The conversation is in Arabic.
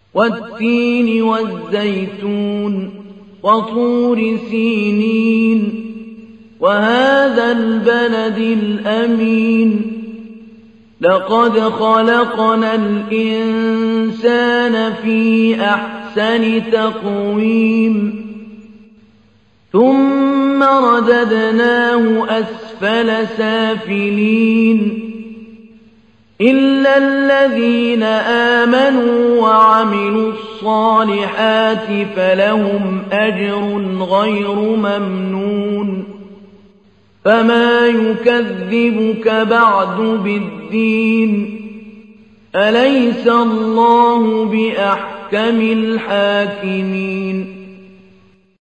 والتين والزيتون وطور سينين وهذا البلد الأمين لقد خلقنا الإنسان في أحسن تقويم ثم رددناه أسفل سافلين إلا الذين آمنوا وعملوا الصالحات فلهم أجر غير ممنون فما يكذبك بعد بالدين أليس الله بأحكم الحاكمين